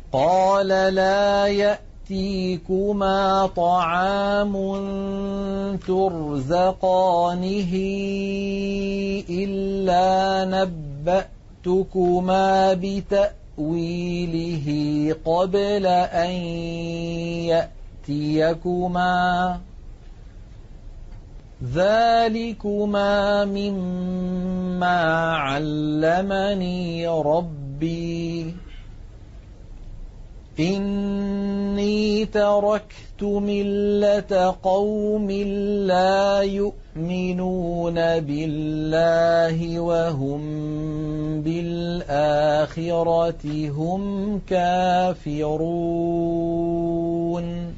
قال لا يأتيكما طعام ترزقانه إلا نبأتكما بتأويله قبل أن يأتيكما ذلكما مما علمني ربي إني تركت ملة قوم لا يؤمنون بالله وهم بالآخرة هم كافرون